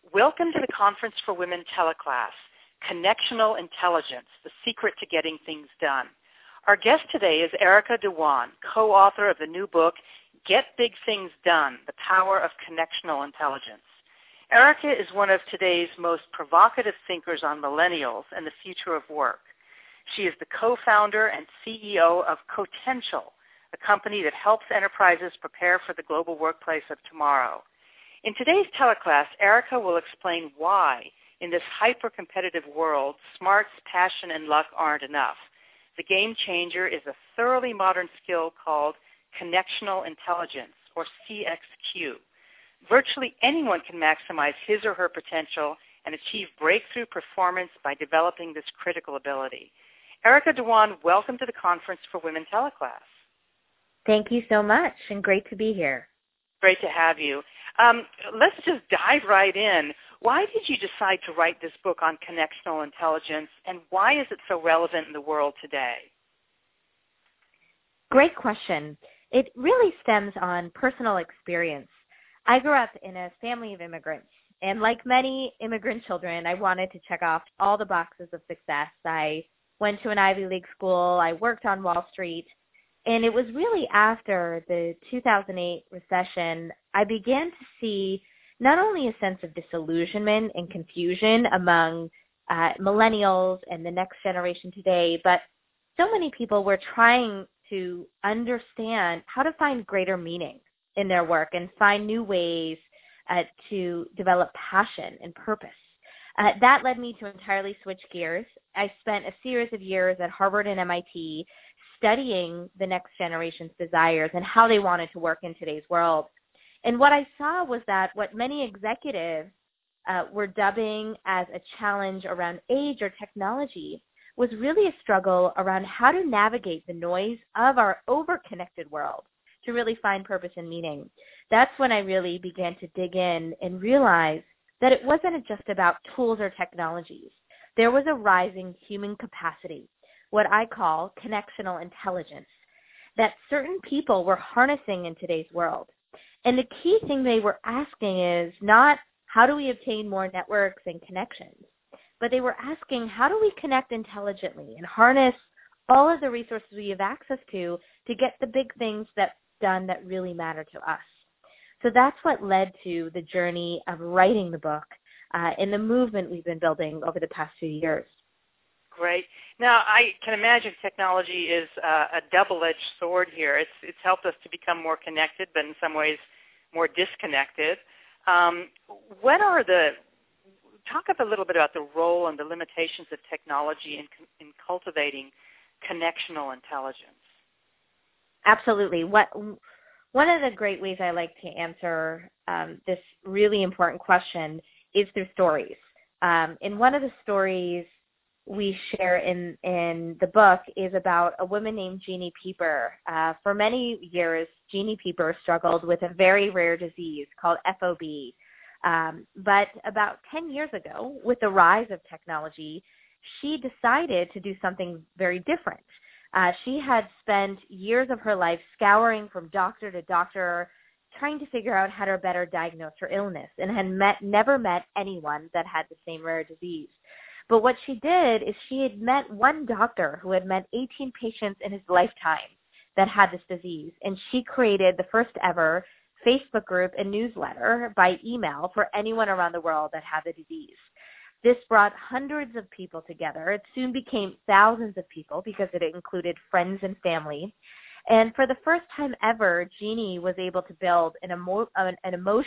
Welcome to the Conference for Women teleclass, Connectional Intelligence, the Secret to Getting Things Done. Our guest today is Erica Dhawan, co-author of the new book, Get Big Things Done, The Power of Connectional Intelligence. Erica is one of today's most provocative thinkers on millennials and the future of work. She is the co-founder and CEO of Cotential, a company that helps enterprises prepare for the global workplace of tomorrow. In today's teleclass, Erica will explain why, in this hyper-competitive world, smarts, passion, and luck aren't enough. The game changer is a thoroughly modern skill called Connectional Intelligence, or CXQ. Virtually anyone can maximize his or her potential and achieve breakthrough performance by developing this critical ability. Erica Dhawan, welcome to the Conference for Women teleclass. Thank you so much, and great to be here. Great to have you. Let's just dive right in. Why did you decide to write this book on connectional intelligence, and why is it so relevant in the world today? Great question. It really stems on personal experience. I grew up in a family of immigrants, and like many immigrant children, I wanted to check off all the boxes of success. I went to an Ivy League school. I worked on Wall Street. And it was really after the 2008 recession, I began to see not only a sense of disillusionment and confusion among millennials and the next generation today, but so many people were trying to understand how to find greater meaning in their work and find new ways to develop passion and purpose. That led me to entirely switch gears. I spent a series of years at Harvard and MIT studying the next generation's desires and how they wanted to work in today's world. And what I saw was that what many executives were dubbing as a challenge around age or technology was really a struggle around how to navigate the noise of our over-connected world to really find purpose and meaning. That's when I really began to dig in and realize that it wasn't just about tools or technologies. There was a rising human capacity, what I call connectional intelligence, that certain people were harnessing in today's world. And the key thing they were asking is not how do we obtain more networks and connections, but they were asking how do we connect intelligently and harness all of the resources we have access to get the big things done that really matter to us. So that's what led to the journey of writing the book and the movement we've been building over the past few years. Great. Now, I can imagine technology is a double-edged sword here. It's helped us to become more connected, but in some ways more disconnected. Talk up a little bit about the role and the limitations of technology in cultivating connectional intelligence. Absolutely. One of the great ways I like to answer this really important question is through stories. In one of the stories we share in the book is about a woman named Jeannie Pieper. For many years, Jeannie Pieper struggled with a very rare disease called FOB. But about 10 years ago, with the rise of technology, she decided to do something very different. She had spent years of her life scouring from doctor to doctor, trying to figure out how to better diagnose her illness, and had never met anyone that had the same rare disease. But what she did is she had met one doctor who had met 18 patients in his lifetime that had this disease, and she created the first ever Facebook group and newsletter by email for anyone around the world that had the disease. This brought hundreds of people together. It soon became thousands of people because it included friends and family. And for the first time ever, Jeannie was able to build an emotion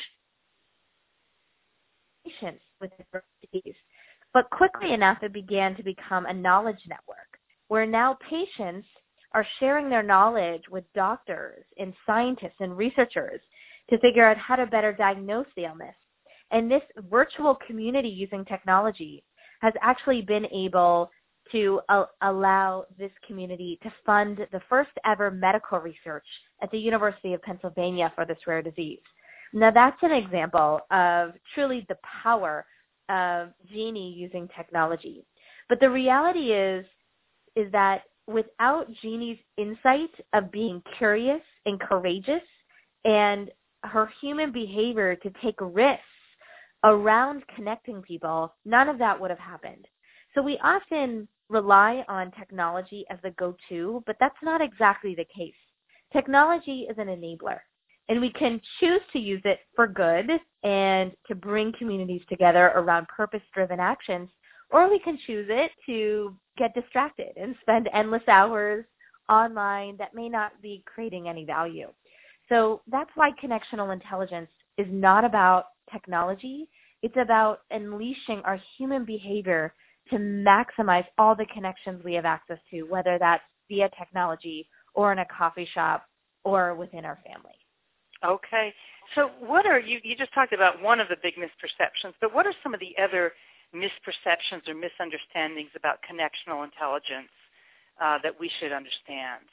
with the disease. But quickly enough, it began to become a knowledge network where now patients are sharing their knowledge with doctors and scientists and researchers to figure out how to better diagnose the illness. And this virtual community using technology has actually been able to allow this community to fund the first ever medical research at the University of Pennsylvania for this rare disease. Now that's an example of truly the power of Jeannie using technology. But the reality is that without Jeannie's insight of being curious and courageous and her human behavior to take risks around connecting people, none of that would have happened. So we often rely on technology as the go-to, but that's not exactly the case. Technology is an enabler, and we can choose to use it for good and to bring communities together around purpose-driven actions, or we can choose it to get distracted and spend endless hours online that may not be creating any value. So that's why connectional intelligence is not about technology. It's about unleashing our human behavior to maximize all the connections we have access to, whether that's via technology or in a coffee shop or within our family. Okay. So what are you just talked about one of the big misperceptions, but what are some of the other misperceptions or misunderstandings about connectional intelligence that we should understand?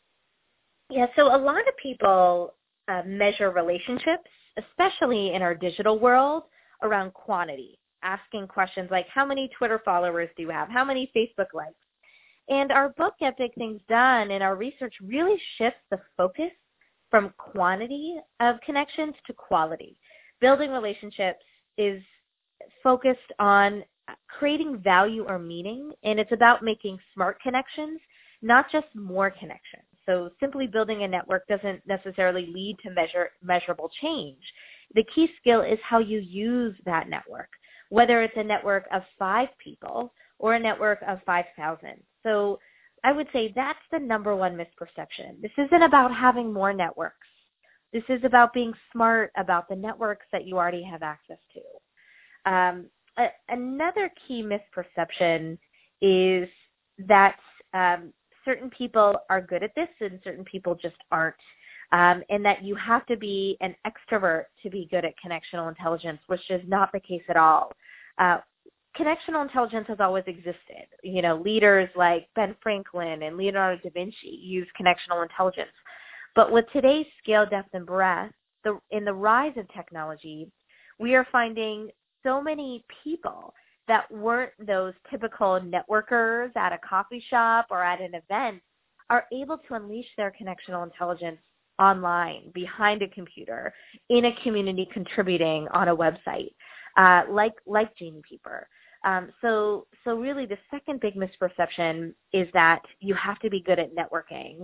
Yeah, so a lot of people measure relationships, especially in our digital world, around quantity, asking questions like, how many Twitter followers do you have? How many Facebook likes? And our book, Get Big Things Done, and our research really shifts the focus from quantity of connections to quality. Building relationships is focused on creating value or meaning, and it's about making smart connections, not just more connections. So simply building a network doesn't necessarily lead to measurable change. The key skill is how you use that network, whether it's a network of 5 people or a network of 5,000. So I would say that's the number one misperception. This isn't about having more networks. This is about being smart about the networks that you already have access to. Another key misperception is that certain people are good at this and certain people just aren't, and that you have to be an extrovert to be good at connectional intelligence, which is not the case at all. Connectional intelligence has always existed. You know, leaders like Ben Franklin and Leonardo da Vinci use connectional intelligence. But with today's scale, depth, and breadth, in the rise of technology, we are finding so many people that weren't those typical networkers at a coffee shop or at an event are able to unleash their connectional intelligence online, behind a computer, in a community, contributing on a website, like Jamie Pieper. So really the second big misperception is that you have to be good at networking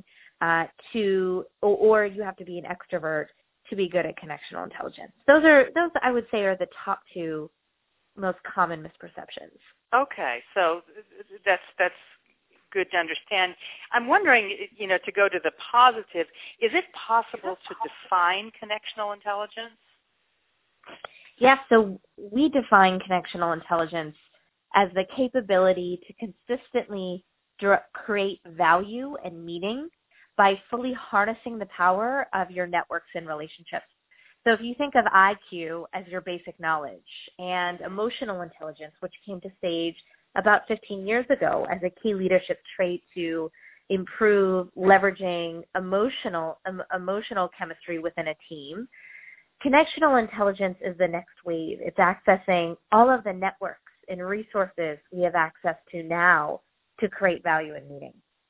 or you have to be an extrovert to be good at connectional intelligence. Those I would say are the top 2 most common misperceptions. Okay, so that's good to understand. I'm wondering, to go to the positive, is it possible to define connectional intelligence? Yes, so we define connectional intelligence as the capability to consistently create value and meaning by fully harnessing the power of your networks and relationships. So if you think of IQ as your basic knowledge and emotional intelligence, which came to stage about 15 years ago as a key leadership trait to improve leveraging emotional chemistry within a team, connectional intelligence is the next wave. It's accessing all of the networks and resources we have access to now to create value and meaning.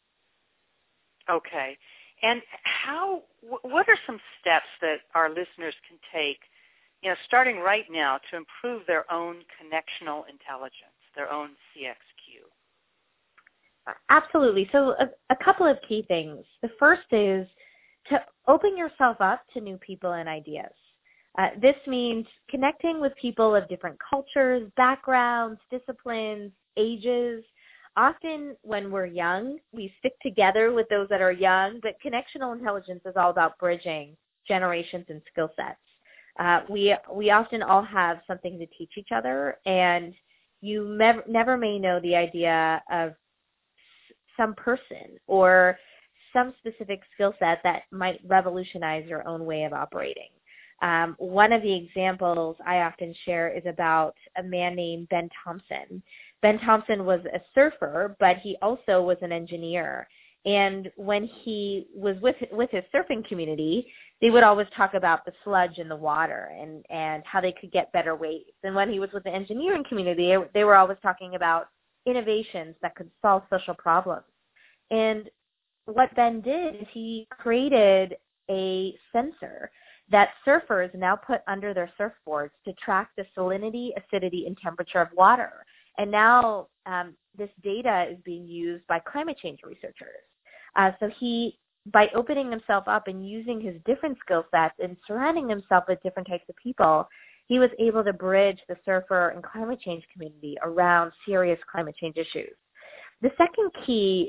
Okay. And what are some steps that our listeners can take, starting right now to improve their own connectional intelligence, their own CXQ? Absolutely. So a couple of key things. The first is to open yourself up to new people and ideas. This means connecting with people of different cultures, backgrounds, disciplines, ages. Often when we're young, we stick together with those that are young, but connectional intelligence is all about bridging generations and skill sets. We often all have something to teach each other, and you never may know the idea of some person or some specific skill set that might revolutionize your own way of operating. One of the examples I often share is about a man named Ben Thompson. Ben Thompson was a surfer, but he also was an engineer. And when he was with his surfing community, they would always talk about the sludge in the water and how they could get better waves. And when he was with the engineering community, they were always talking about innovations that could solve social problems. And what Ben did is he created a sensor that surfers now put under their surfboards to track the salinity, acidity, and temperature of water. And now this data is being used by climate change researchers. So he, by opening himself up and using his different skill sets and surrounding himself with different types of people, he was able to bridge the surfer and climate change community around serious climate change issues. The second key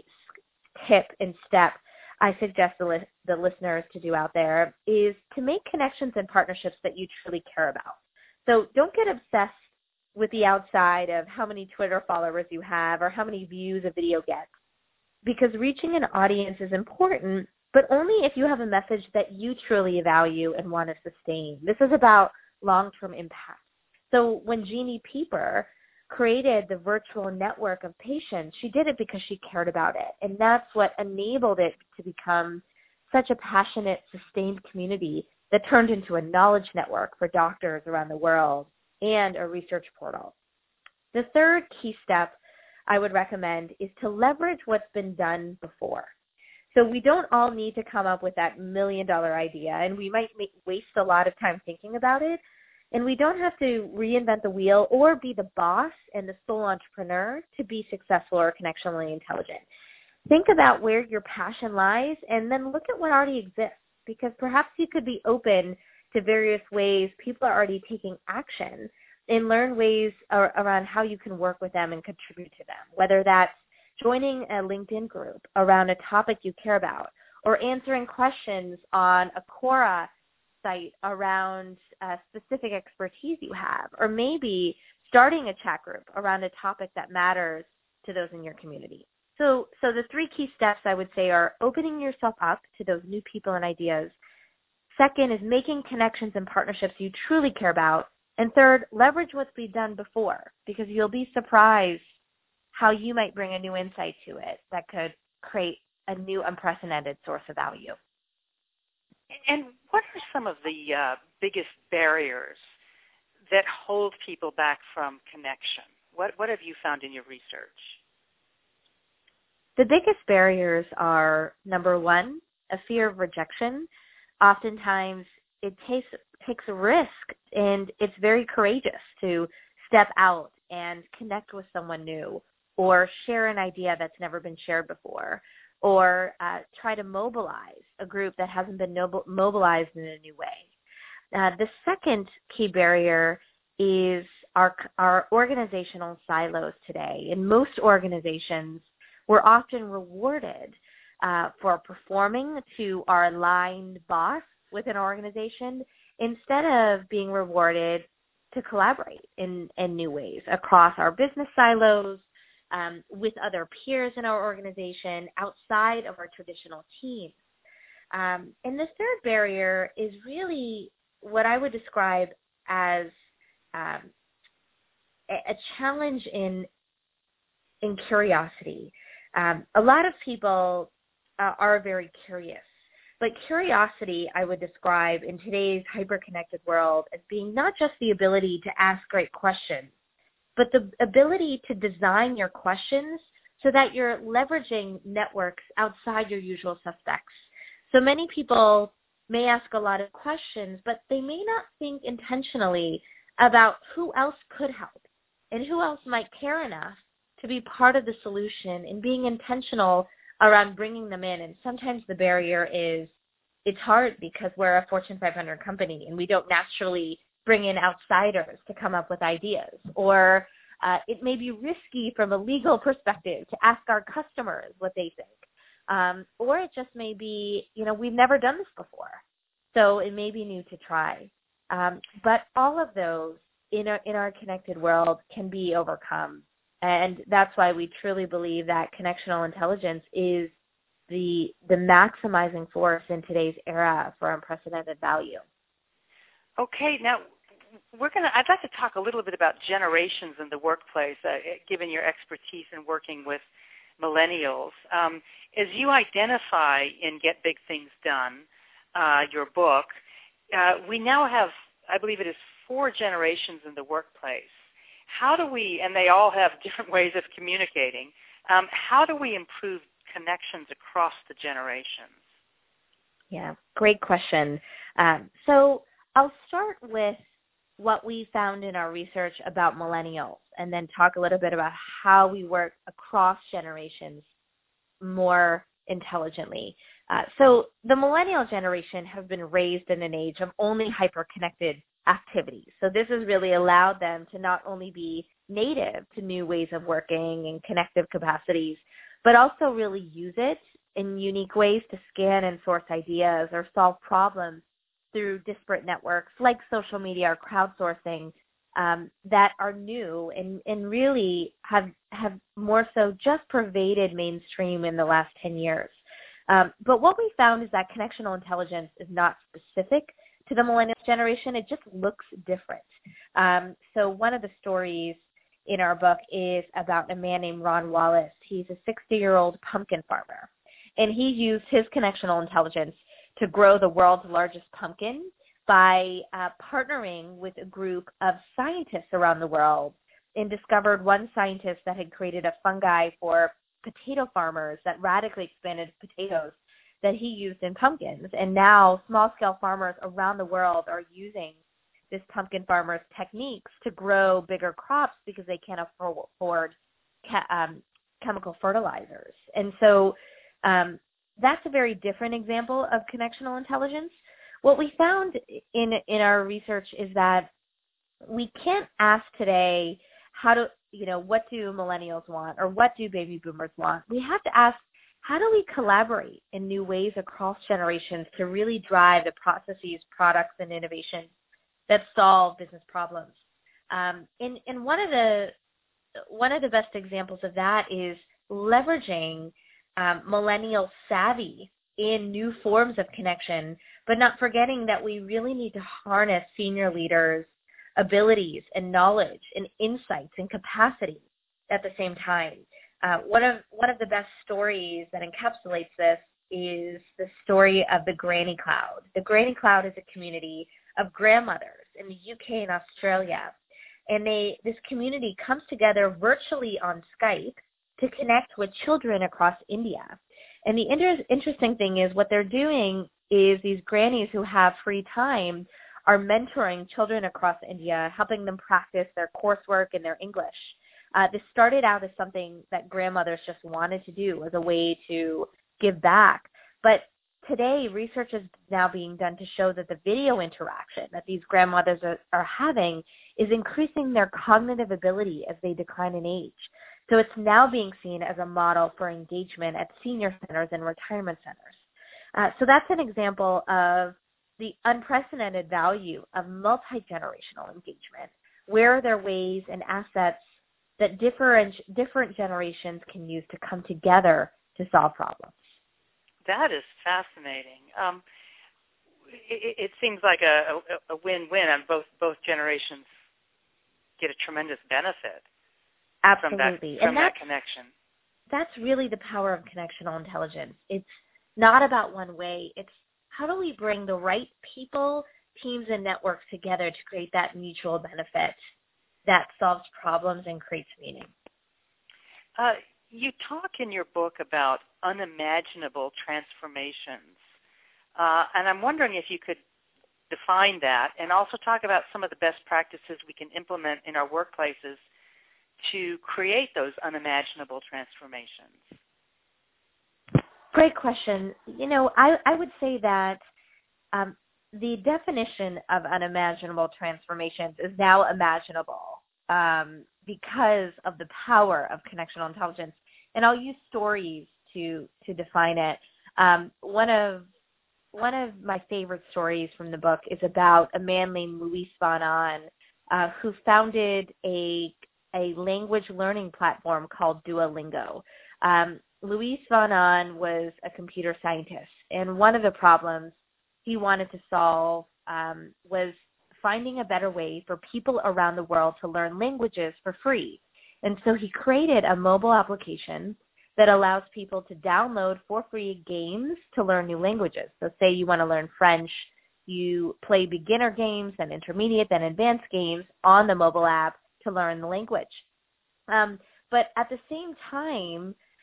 tip and step I suggest the listeners to do out there is to make connections and partnerships that you truly care about. So don't get obsessed with the outside of how many Twitter followers you have or how many views a video gets, because reaching an audience is important, but only if you have a message that you truly value and want to sustain. This is about long-term impact. So when Jeannie Pieper created the virtual network of patients, she did it because she cared about it. And that's what enabled it to become such a passionate, sustained community that turned into a knowledge network for doctors around the world and a research portal. The third key step I would recommend is to leverage what's been done before. So we don't all need to come up with that $1 million idea, and we might waste a lot of time thinking about it. And we don't have to reinvent the wheel or be the boss and the sole entrepreneur to be successful or connectionally intelligent. Think about where your passion lies and then look at what already exists, because perhaps you could be open to various ways people are already taking action and learn ways around how you can work with them and contribute to them, whether that's joining a LinkedIn group around a topic you care about or answering questions on a Quora site around a specific expertise you have, or maybe starting a chat group around a topic that matters to those in your community. So the three key steps I would say are opening yourself up to those new people and ideas. Second is making connections and partnerships you truly care about. And third, leverage what's been done before, because you'll be surprised how you might bring a new insight to it that could create a new unprecedented source of value. And what are some of the biggest barriers that hold people back from connection? What have you found in your research? The biggest barriers are, number one, a fear of rejection. Oftentimes it takes a risk, and it's very courageous to step out and connect with someone new or share an idea that's never been shared before, or try to mobilize a group that hasn't been mobilized in a new way. The second key barrier is our organizational silos today. In most organizations, we're often rewarded for performing to our aligned boss within our organization instead of being rewarded to collaborate in new ways across our business silos, with other peers in our organization, outside of our traditional teams. And the third barrier is really what I would describe as a challenge in curiosity. A lot of people are very curious, but curiosity I would describe in today's hyper-connected world as being not just the ability to ask great questions, but the ability to design your questions so that you're leveraging networks outside your usual suspects. So many people may ask a lot of questions, but they may not think intentionally about who else could help and who else might care enough to be part of the solution and being intentional around bringing them in. And sometimes the barrier is it's hard because we're a Fortune 500 company and we don't naturally bring in outsiders to come up with ideas. Or it may be risky from a legal perspective to ask our customers what they think. Or it just may be, we've never done this before. So it may be new to try. But all of those in our connected world can be overcome. And that's why we truly believe that connectional intelligence is the maximizing force in today's era for unprecedented value. Okay, now I'd like to talk a little bit about generations in the workplace, given your expertise in working with millennials. As you identify in Get Big Things Done, your book, we now have, I believe it is 4 generations in the workplace. How do we, and they all have different ways of communicating, how do we improve connections across the generations? Yeah, great question. So I'll start with what we found in our research about millennials and then talk a little bit about how we work across generations more intelligently. So the millennial generation has been raised in an age of only hyper-connected activities. So this has really allowed them to not only be native to new ways of working and connective capacities, but also really use it in unique ways to scan and source ideas or solve problems through disparate networks like social media or crowdsourcing that are new and really have more so just pervaded mainstream in the last 10 years. But what we found is that connectional intelligence is not specific to the millennial generation. It just looks different. So one of the stories in our book is about a man named Ron Wallace. He's a 60-year-old pumpkin farmer, and he used his connectional intelligence to grow the world's largest pumpkin by partnering with a group of scientists around the world, and discovered one scientist that had created a fungi for potato farmers that radically expanded potatoes that he used in pumpkins. And now small-scale farmers around the world are using this pumpkin farmer's techniques to grow bigger crops because they can't afford chemical fertilizers. And so that's a very different example of connectional intelligence. What we found in our research is that we can't ask today what do millennials want or what do baby boomers want. We have to ask, how do we collaborate in new ways across generations to really drive the processes, products, and innovations that solve business problems? And one of the best examples of that is leveraging millennial savvy in new forms of connection, but not forgetting that we really need to harness senior leaders' abilities and knowledge and insights and capacity at the same time. One of the best stories that encapsulates this is the story of the Granny Cloud. The Granny Cloud is a community of grandmothers in the UK and Australia, and this community comes together virtually on Skype to connect with children across India. And the interesting thing is what they're doing is these grannies who have free time are mentoring children across India, helping them practice their coursework and their English. This started out as something that grandmothers just wanted to do as a way to give back. But today, research is now being done to show that the video interaction that these grandmothers are having is increasing their cognitive ability as they decline in age. So it's now being seen as a model for engagement at senior centers and retirement centers. So that's an example of the unprecedented value of multi-generational engagement. Where are there ways and assets that different generations can use to come together to solve problems? That is fascinating. It seems like a win-win, and both generations get a tremendous benefit. Absolutely. From that connection. That's really the power of connectional intelligence. It's not about one way. It's how do we bring the right people, teams, and networks together to create that mutual benefit that solves problems and creates meaning. You talk in your book about unimaginable transformations, and I'm wondering if you could define that and also talk about some of the best practices we can implement in our workplaces to create those unimaginable transformations. Great question. I would say that the definition of unimaginable transformations is now imaginable because of the power of connectional intelligence. And I'll use stories to define it. One of my favorite stories from the book is about a man named Luis von Ahn who founded a language learning platform called Duolingo. Luis von Ahn was a computer scientist, and one of the problems he wanted to solve was finding a better way for people around the world to learn languages for free. And so he created a mobile application that allows people to download for free games to learn new languages. So say you want to learn French, you play beginner games, then intermediate, then advanced games on the mobile app to learn the language. But at the same time,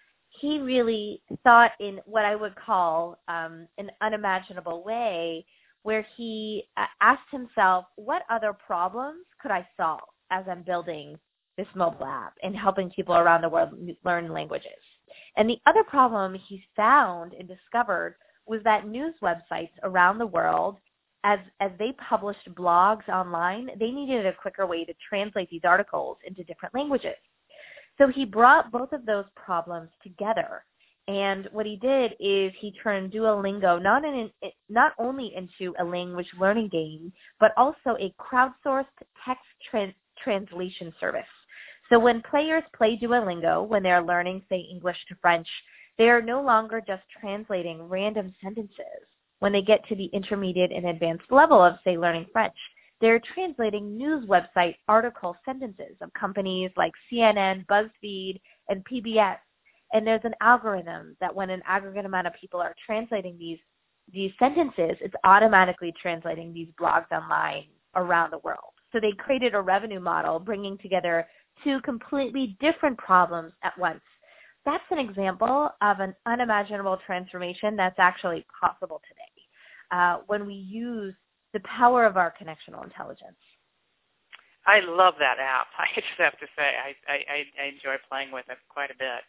he really thought in what I would call an unimaginable way, where he asked himself, what other problems could I solve as I'm building this mobile app and helping people around the world learn languages? And the other problem he found and discovered was that news websites around the world, as they published blogs online, they needed a quicker way to translate these articles into different languages. So he brought both of those problems together. And what he did is he turned Duolingo not only into a language learning game, but also a crowdsourced text translation service. So when players play Duolingo, when they're learning, say, English to French, they are no longer just translating random sentences. When they get to the intermediate and advanced level of, say, learning French, they're translating news website article sentences of companies like CNN, BuzzFeed, and PBS. And there's an algorithm that when an aggregate amount of people are translating these sentences, it's automatically translating these blogs online around the world. So they created a revenue model bringing together two completely different problems at once. That's an example of an unimaginable transformation that's actually possible today when we use the power of our connectional intelligence. I love that app. I just have to say I enjoy playing with it quite a bit.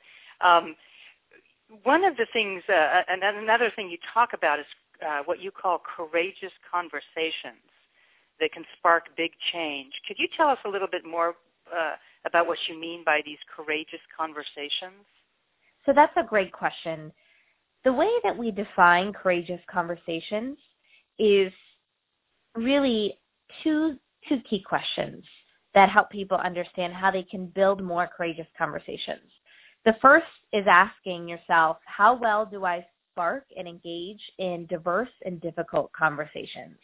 One of the things, and another thing you talk about is what you call courageous conversations that can spark big change. Could you tell us a little bit more about what you mean by these courageous conversations? So that's a great question. The way that we define courageous conversations is really two key questions that help people understand how they can build more courageous conversations. The first is asking yourself, how well do I spark and engage in diverse and difficult conversations?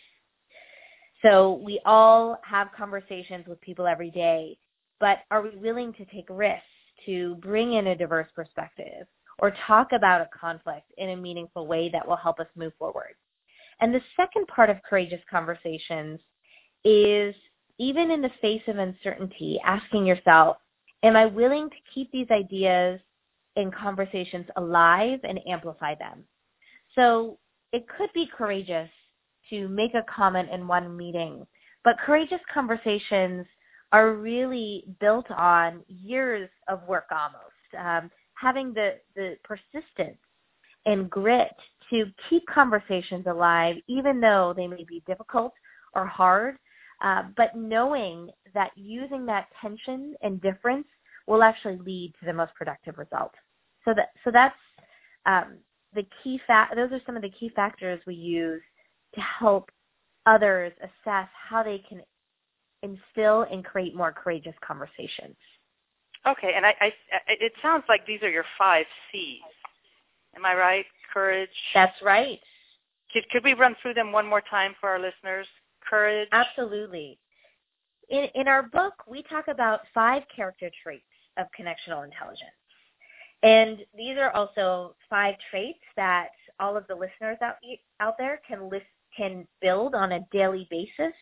So we all have conversations with people every day, but are we willing to take risks to bring in a diverse perspective or talk about a conflict in a meaningful way that will help us move forward? And the second part of courageous conversations is, even in the face of uncertainty, asking yourself, am I willing to keep these ideas and conversations alive and amplify them? So it could be courageous to make a comment in one meeting, but courageous conversations are really built on years of work almost, having the persistence and grit to keep conversations alive, even though they may be difficult or hard, but knowing that using that tension and difference will actually lead to the most productive result. So that's the key those are some of the key factors we use to help others assess how they can instill and create more courageous conversations. Okay, and it sounds like these are your 5 C's. Am I right? Courage. That's right. Could we run through them one more time for our listeners? Courage. Absolutely. In our book, we talk about 5 character traits of connectional intelligence. And these are also 5 traits that all of the listeners out there can build on a daily basis.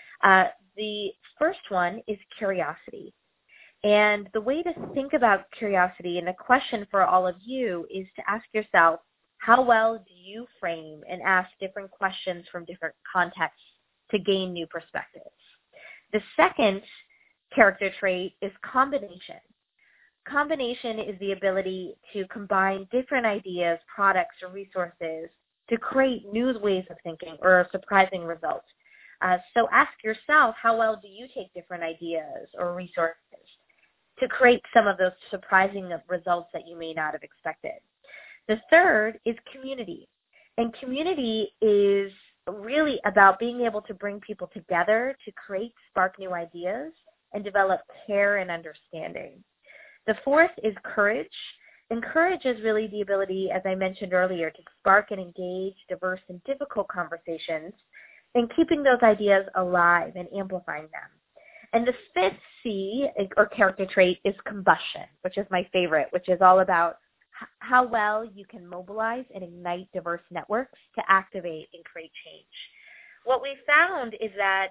The first one is curiosity. And the way to think about curiosity, and the question for all of you, is to ask yourself, how well do you frame and ask different questions from different contexts to gain new perspectives? The second character trait is combination. Combination is the ability to combine different ideas, products, or resources to create new ways of thinking or surprising results. So ask yourself, how well do you take different ideas or resources to create some of those surprising results that you may not have expected? The third is community. And community is really about being able to bring people together to spark new ideas, and develop care and understanding. The fourth is courage. And courage is really the ability, as I mentioned earlier, to spark and engage diverse and difficult conversations and keeping those ideas alive and amplifying them. And the fifth C, or character trait, is combustion, which is my favorite, which is all about how well you can mobilize and ignite diverse networks to activate and create change. What we found is that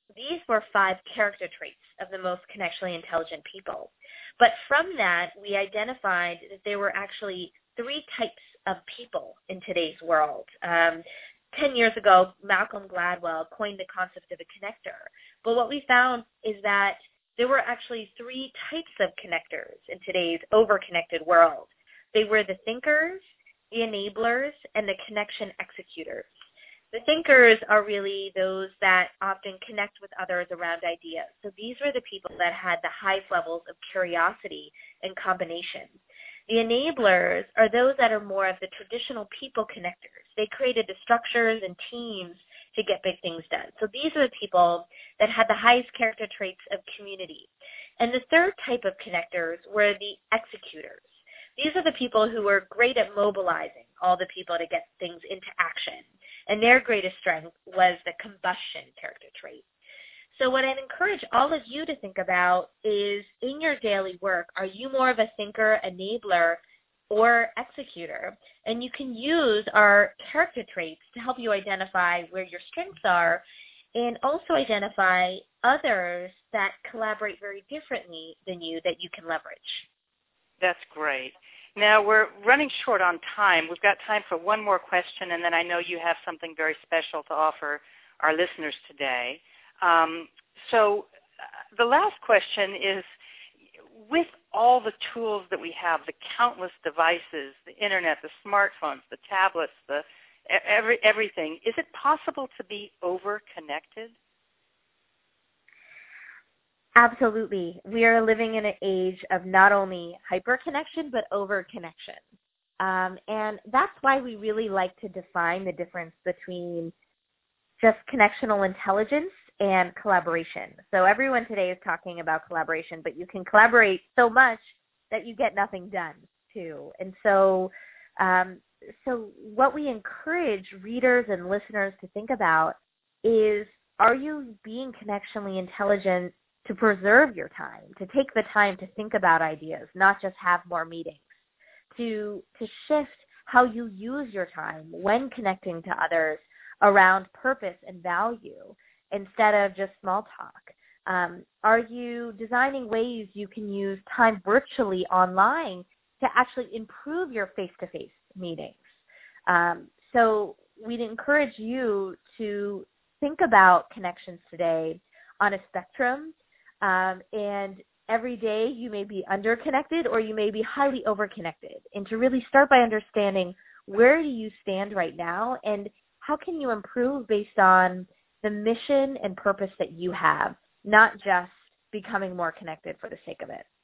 These were 5 character traits of the most connectionally intelligent people. But from that, we identified that there were actually 3 types of people in today's world. 10 years ago, Malcolm Gladwell coined the concept of a connector. But what we found is that there were actually 3 types of connectors in today's over-connected world. They were the thinkers, the enablers, and the connection executors. The thinkers are really those that often connect with others around ideas. So these were the people that had the highest levels of curiosity and combination. The enablers are those that are more of the traditional people connectors. They created the structures and teams to get big things done. So these are the people that had the highest character traits of community. And the third type of connectors were the executors. These are the people who were great at mobilizing all the people to get things into action. And their greatest strength was the combustion character trait. So what I'd encourage all of you to think about is in your daily work, are you more of a thinker, enabler, or executor? And you can use our character traits to help you identify where your strengths are and also identify others that collaborate very differently than you that you can leverage. That's great. Now, we're running short on time. We've got time for one more question, and then I know you have something very special to offer our listeners today. The last question is, with all the tools that we have, the countless devices, the internet, the smartphones, the tablets, everything, is it possible to be over-connected? Absolutely. We are living in an age of not only hyperconnection, but overconnection. And that's why we really like to define the difference between just connectional intelligence and collaboration. So everyone today is talking about collaboration, but you can collaborate so much that you get nothing done too. And so what we encourage readers and listeners to think about is, are you being connectionally intelligent to preserve your time, to take the time to think about ideas, not just have more meetings, to shift how you use your time when connecting to others around purpose and value instead of just small talk? Are you designing ways you can use time virtually online to actually improve your face-to-face meetings? So we'd encourage you to think about connections today on a spectrum, and every day you may be underconnected or you may be highly overconnected, and to really start by understanding where do you stand right now and how can you improve based on the mission and purpose that you have, not just becoming more connected for the sake of it.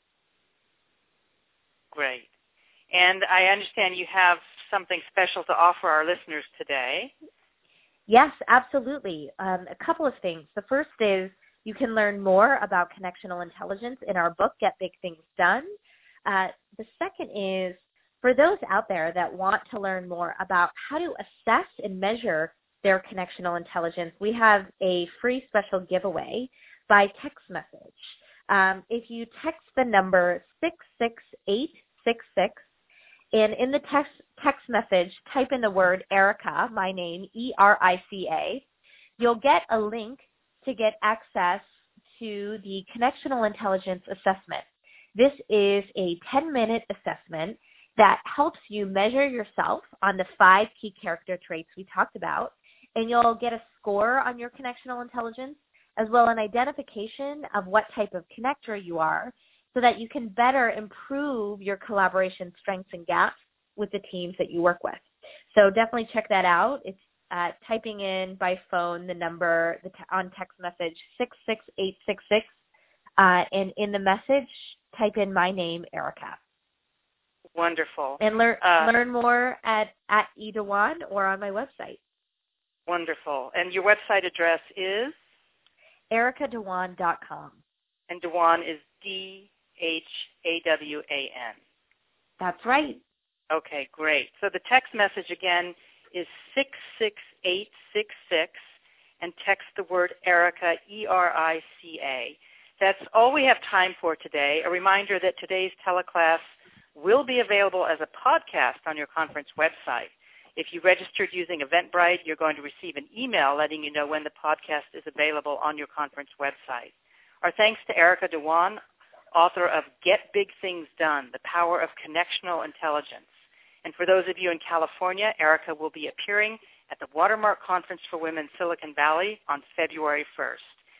Great. And I understand you have something special to offer our listeners today. Yes, absolutely. A couple of things. The first is you can learn more about connectional intelligence in our book, Get Big Things Done. The second is for those out there that want to learn more about how to assess and measure their connectional intelligence, we have a free special giveaway by text message. If you text the number 66866, and in the text message, type in the word Erica, my name, ERICA, you'll get a link to get access to the Connectional Intelligence Assessment. This is a 10-minute assessment that helps you measure yourself on the 5 key character traits we talked about, and you'll get a score on your connectional intelligence, as well as an identification of what type of connector you are, so that you can better improve your collaboration strengths and gaps with the teams that you work with. So definitely check that out. It's typing in by phone the number on text message 66866, and in the message, type in my name, Erica. Wonderful. And learn more at eDewan or on my website. Wonderful. And your website address is? EricaDewan.com. And Dewan is DHAWAN. That's right. Okay, great. So the text message again is 66866, and text the word Erica, ERICA. That's all we have time for today. A reminder that today's teleclass will be available as a podcast on your conference website. If you registered using Eventbrite, you're going to receive an email letting you know when the podcast is available on your conference website. Our thanks to Erica Dhawan, author of Get Big Things Done, The Power of Connectional Intelligence. And for those of you in California, Erica will be appearing at the Watermark Conference for Women Silicon Valley on February 1st.